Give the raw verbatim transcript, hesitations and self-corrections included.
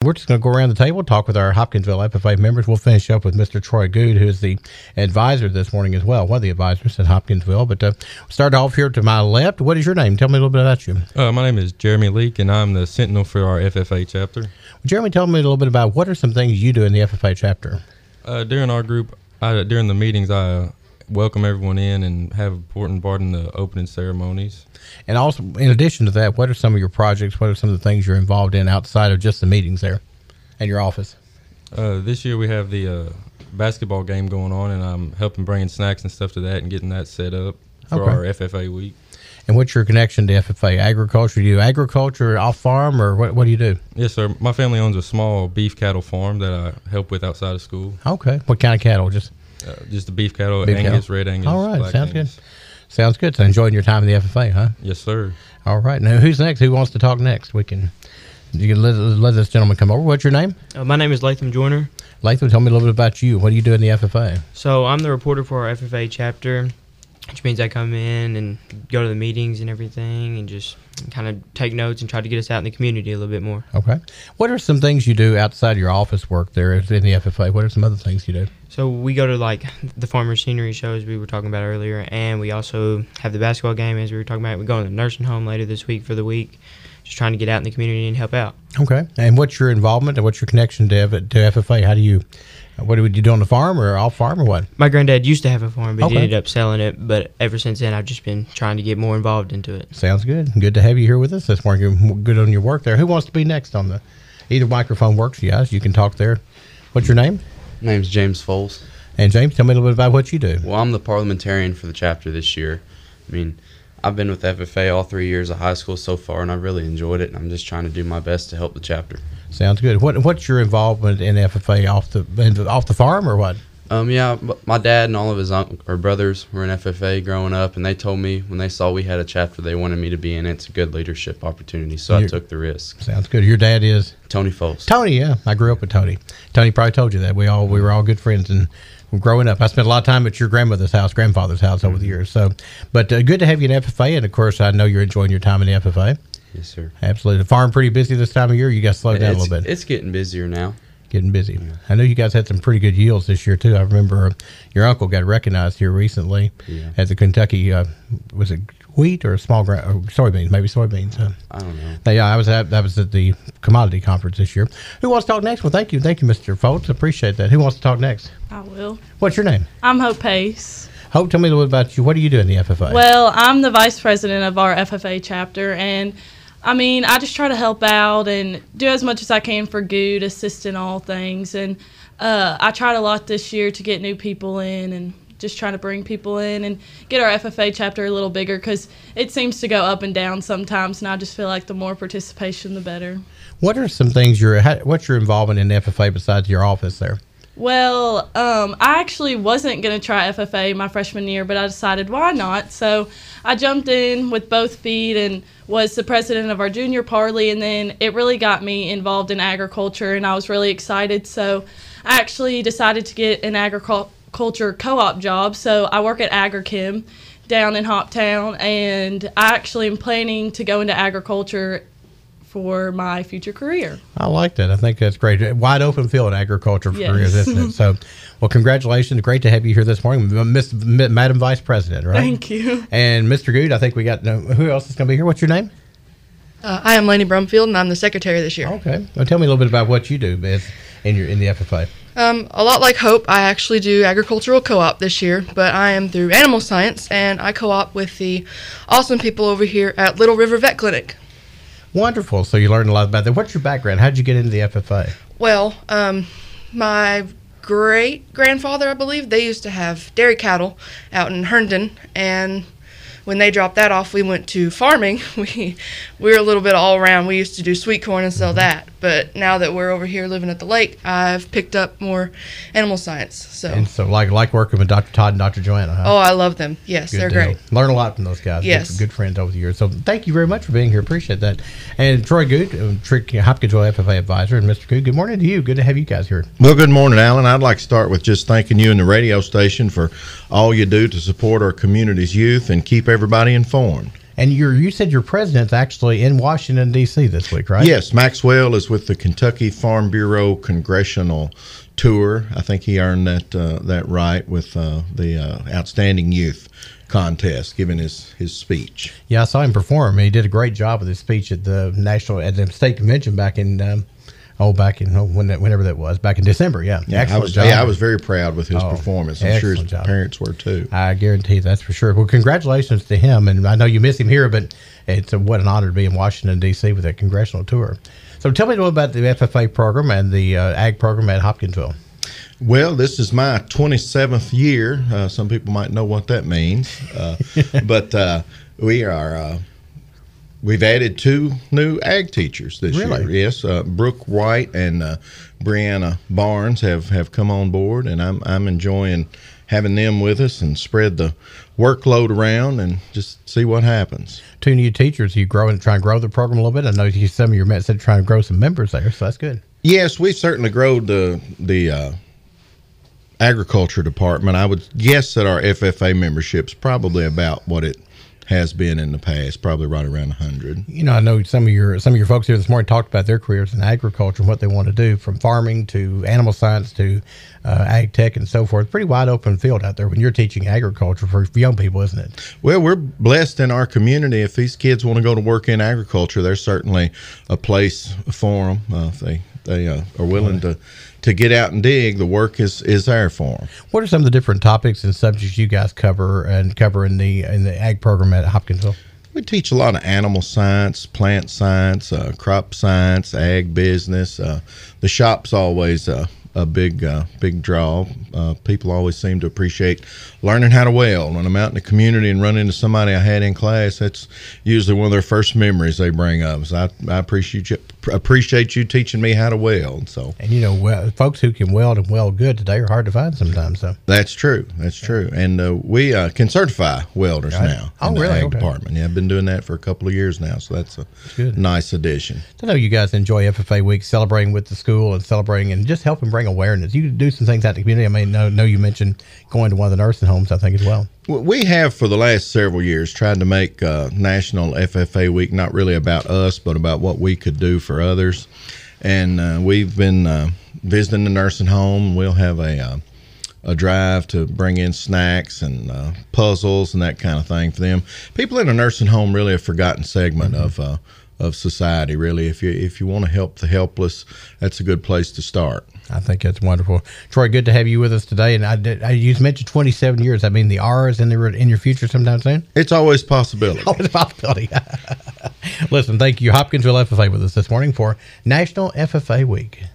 we're just going to go around the table, talk with our Hopkinsville F F A members. We'll finish up with Mister Troy Good, who is the advisor this morning as well, one of the advisors at Hopkinsville. But uh, start off here to my left. What is your name? Tell me a little bit about you. Uh, my name is Jeremy Leake, and I'm the Sentinel for our F F A chapter. Well, Jeremy, tell me a little bit about what are some things you do in the F F A chapter? Uh, during our group, I, during the meetings, I uh, welcome everyone in and have an important part in the opening ceremonies. And also, in addition to that, what are some of your projects? What are some of the things you're involved in outside of just the meetings there and your office? Uh, this year we have the uh, basketball game going on, and I'm helping bringing snacks and stuff to that and getting that set up for Okay. our F F A week. And what's your connection to F F A? Agriculture? Do you do agriculture off farm, or what, what do you do? Yes, sir. My family owns a small beef cattle farm that I help with outside of school. Okay. What kind of cattle? Just Uh, just the beef cattle, beef Angus, cattle? red Angus. All right. black Sounds Angus. good. Sounds good. So enjoying your time in the F F A, huh? Yes, sir. All right. Now, who's next? Who wants to talk next? We can. You can let, let this gentleman come over. What's your name? Uh, my name is Latham Joyner. Latham, tell me a little bit about you. What do you do in the F F A? So I'm the reporter for our F F A chapter, which means I come in and go to the meetings and everything and just kind of take notes and try to get us out in the community a little bit more. Okay. What are some things you do outside of your office work there in the F F A? What are some other things you do? So we go to like the farmer scenery shows we were talking about earlier, and we also have the basketball game as we were talking about. We go to the nursing home later this week for the week, just trying to get out in the community and help out. Okay. And what's your involvement and what's your connection to F- to F F A? How do you, what do you do on the farm or off farm or what? My granddad used to have a farm, but Okay. he ended up selling it. But ever since then, I've just been trying to get more involved into it. Sounds good. Good to have you here with us this morning. You're good on your work there. Who wants to be next on the, either microphone works, you guys. You can talk there. What's your name? My name's James Foles. And James, tell me a little bit about what you do. Well, I'm the parliamentarian for the chapter this year. I mean, I've been with F F A all three years of high school so far, and I've really enjoyed it, and I'm just trying to do my best to help the chapter. Sounds good. What What's your involvement in F F A off the off the farm or what? Um, yeah, m- my dad and all of his un- or brothers were in F F A growing up, and they told me when they saw we had a chapter, they wanted me to be in it. It's a good leadership opportunity, so I You're- took the risk. Sounds good. Your dad is Tony Foles. Tony. Yeah, I grew up with Tony. Tony probably told you that we all we were all good friends and. Growing up, I spent a lot of time at your grandmother's house, grandfather's house over the years. So, but uh, good to have you in F F A, and of course, I know you're enjoying your time in the F F A. Yes, sir. Absolutely. The farm pretty busy this time of year. You guys slow down it's, a little bit. It's getting busier now. Getting busy. I know you guys had some pretty good yields this year too. I remember uh, your uncle got recognized here recently Yeah. at the Kentucky. Uh, was it wheat or small gra- or soybeans? Maybe soybeans. Uh, I don't know. yeah, I was at that was at the commodity conference this year. Who wants to talk next? Well, thank you, thank you, Mister Foltz. Appreciate that. Who wants to talk next? I will. What's your name? I'm Hope Pace. Hope, tell me a little bit about you. What do you do in the F F A? Well, I'm the vice president of our F F A chapter, and I mean, I just try to help out and do as much as I can for Good, assist in all things. And uh, I tried a lot this year to get new people in and just trying to bring people in and get our F F A chapter a little bigger because it seems to go up and down sometimes, and I just feel like the more participation, the better. What are some things you're? How, what's your involvement in the F F A besides your office there? Well, um, I actually wasn't going to try F F A my freshman year, but I decided why not. So I jumped in with both feet and was the president of our junior parley, and then it really got me involved in agriculture, and I was really excited. So I actually decided to get an agriculture co-op job. So I work at AgriChem down in Hoptown, and I actually am planning to go into agriculture for my future career. I like that. I think that's great. Wide open field agriculture for Yes. careers, isn't it? So, well, congratulations. Great to have you here this morning, Miss M- Madam Vice President, right? Thank you. And Mister Good, I think we got, uh, who else is going to be here? What's your name? Uh, I am Laney Brumfield, and I'm the secretary this year. Okay. Well, tell me a little bit about what you do Biz, in your in the F F A. Um, a lot like Hope, I actually do agricultural co-op this year, but I am through animal science, and I co-op with the awesome people over here at Little River Vet Clinic. Wonderful. So you learned a lot about that. What's your background? How did you get into the F F A? Well, um, my great-grandfather, I believe, they used to have dairy cattle out in Herndon, and when they dropped that off, we went to farming. We we were a little bit all around. We used to do sweet corn and sell that. But now that we're over here living at the lake, I've picked up more animal science. So And so, like like working with Doctor Todd and Doctor Joanna, huh? oh, I love them. Yes, Good they're deal. great. Learn a lot from those guys. Yes. Good, good friends over the years. So thank you very much for being here. Appreciate that. And Troy Good, uh, Trick Hopkinsville F F A advisor, and Mister Good, good morning to you. Good to have you guys here. Well, good morning, Alan. I'd like to start with just thanking you and the radio station for all you do to support our community's youth and keep everybody informed. And you're, you said your president's actually in Washington, D C this week, right? Yes, Maxwell is with the Kentucky Farm Bureau Congressional Tour. I think he earned that uh, that right with uh, the uh, Outstanding Youth contest, giving his, his speech. Yeah, I saw him perform. He did a great job with his speech at the national at the state convention back in um, oh back in oh, when that, whenever that was back in December. Yeah, Yeah, I excellent was job. yeah I was very proud with his Oh, performance. I'm sure his excellent job. parents were too. I guarantee that's for sure. Well, congratulations to him, and I know you miss him here, but it's a, what an honor to be in Washington, D C with that congressional tour. So tell me a little about the F F A program and the uh, ag program at Hopkinsville. Well, this is my twenty-seventh year. Uh, some people might know what that means, uh, but uh, we are uh, we've added two new ag teachers this Really? year. Yes, uh, Brooke White and uh, Brianna Barnes have, have come on board, and I'm I'm enjoying having them with us and spread the workload around and just see what happens. Two new teachers. You grow and try and grow the program a little bit. I know you, some of your men said trying to grow some members there, so that's good. Yes, we've certainly grown the the uh, agriculture department. I would guess that our F F A membership's probably about what it has been in the past, probably right around one hundred. You know, I know some of your some of your folks here this morning talked about their careers in agriculture and what they want to do, from farming to animal science to uh, ag tech and so forth. Pretty wide open field out there when you're teaching agriculture for young people, isn't it? Well, we're blessed in our community. If these kids want to go to work in agriculture, there's certainly a place for them. Uh, if they they uh, are willing to, to get out and dig, the work is, is there for them. What are some of the different topics and subjects you guys cover and cover in the in the ag program at Hopkinsville? We teach a lot of animal science, plant science, uh, crop science, ag business. Uh, the shop's always uh, a big uh, big draw. Uh, people always seem to appreciate learning how to weld. When I'm out in the community and run into somebody I had in class, that's usually one of their first memories they bring up. So I, I appreciate you, appreciate you teaching me how to weld. So And you know, well, folks who can weld and weld good today are hard to find sometimes. So that's true. That's true. And uh, we uh, can certify welders Right. now Oh, in the really? ag Okay. department. Yeah, I've been doing that for a couple of years now, so that's a good. nice addition. I know you guys enjoy F F A Week, celebrating with the school and celebrating and just helping bring awareness. You do some things out in the community. I mean, know, know you mentioned going to one of the nursing homes, I think, as well. Well, we have for the last several years tried to make uh, National F F A Week not really about us, but about what we could do for others. And uh, we've been uh, visiting the nursing home. We'll have a uh, a drive to bring in snacks and uh, puzzles and that kind of thing for them. People in a nursing home really a forgotten segment mm-hmm. of uh, of society. Really, if you if you want to help the helpless, that's a good place to start. I think that's wonderful. Troy, good to have you with us today. And I, did, I you mentioned twenty-seven years. I mean, the R is in the in your future sometime soon. It's always a possibility. Always a possibility. Listen, thank you, Hopkinsville F F A, with us this morning for National F F A Week.